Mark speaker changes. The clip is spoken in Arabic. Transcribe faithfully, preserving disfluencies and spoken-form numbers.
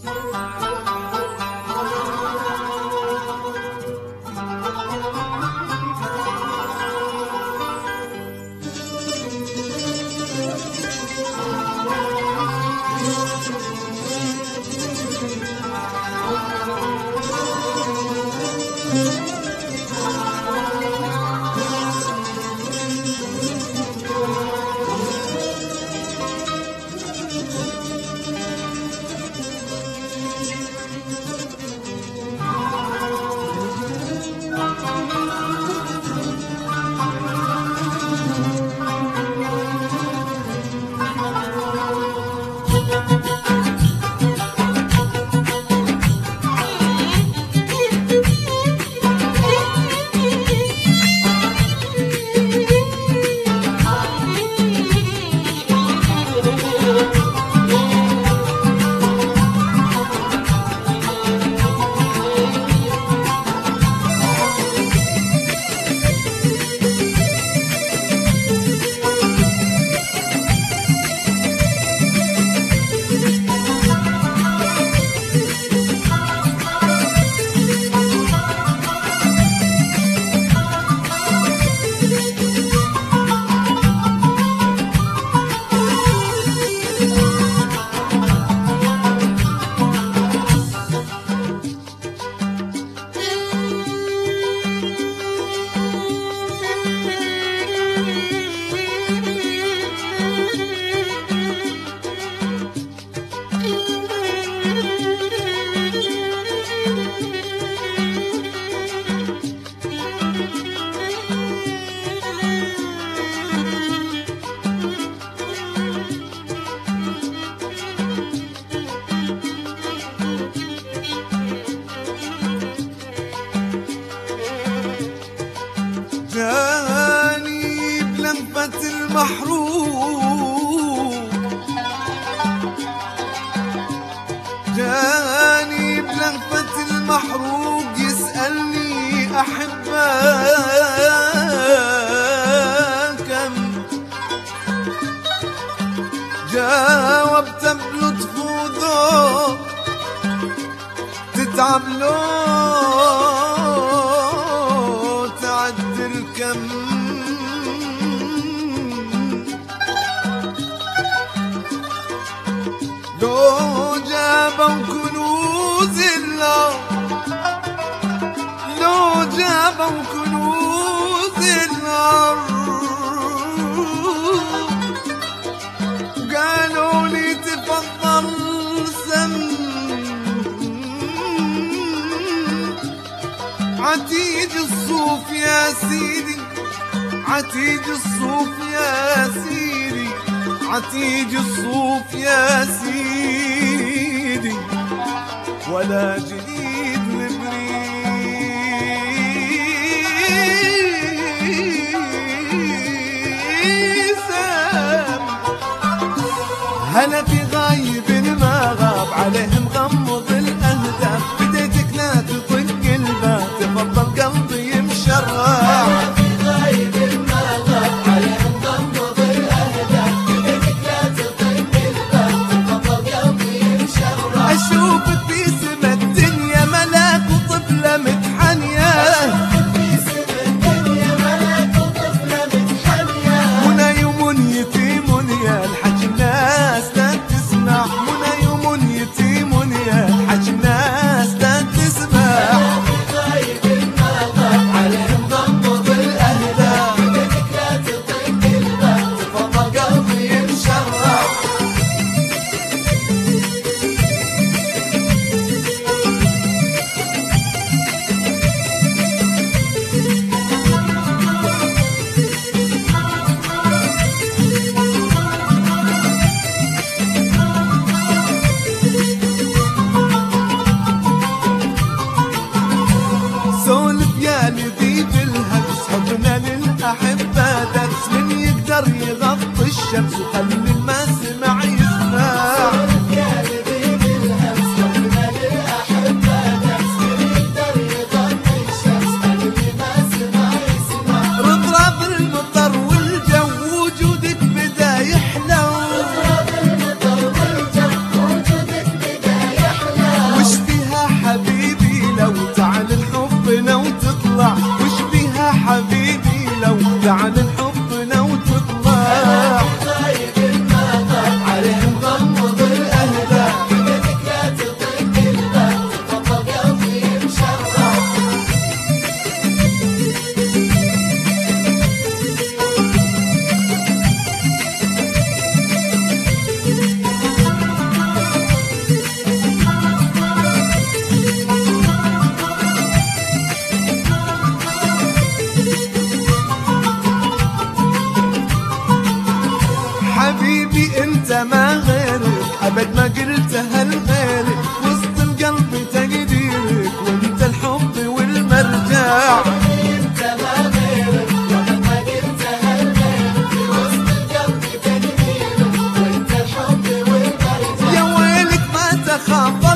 Speaker 1: جاني بلمفة المحروق، جاني بلمفة المحروق يسألني أحبك كم، جاوبت بلطف وذوق تتعب لو تعد الكم، لو جابوا كنوز الله، لو جابوا كنوز الأرض قالوا لي تفضل سم عتيج الصوف يا سيدي، عتيج الصوف يا سيدي، عتيج الصوف يا سيدي، ولا جديد لبريسام. هلا في غايب ما غاب عليهم غمض الأهداف، بديتك لا تطق الباب تفضل قلبي مشرع.
Speaker 2: هلا في غايب ما غاب عليهم غمض الأهداف، بديتك لا تطق الباب تفضل قلبي مشرع.
Speaker 1: أشوفك في سما الدنيا ملاك وطفلة متحنية،
Speaker 2: أشوفك في سما الدنيا ملاك وطفلة متحنية،
Speaker 1: منى يوم يتيم يا الحج الناس لا تسمع، منى يوم يتيم يا الحج الناس لا تسمع.
Speaker 2: هلا في غايب ما غاب عليهم غمض الأهداف، بديتك لا تطق الباب تفضل قلبي مشرع.
Speaker 1: سولف يا لذيذ الهمس حبنا للأحبة درس، من يقدر يغطي الشمس وخلي المسمع يسمع.
Speaker 2: سولف يا لذيذ الهمس حبنا للأحبة درس، من يقدر يغطي الشمس خلي المسمع يسمع.
Speaker 1: رطراب المطر والجو وجودك بدا يحلو،
Speaker 2: رطراب المطر والجو وجودك بدا يحلو.
Speaker 1: ابد ما قلتها لغيرك، وسط القلب تقديرك وانت الحب والمرجع.
Speaker 2: انت ما غيرك وابد ما قلتها لغيرك، في وسط القلب تقديرك وانت الحب والمرجع.
Speaker 1: يا ويلك ما تخاف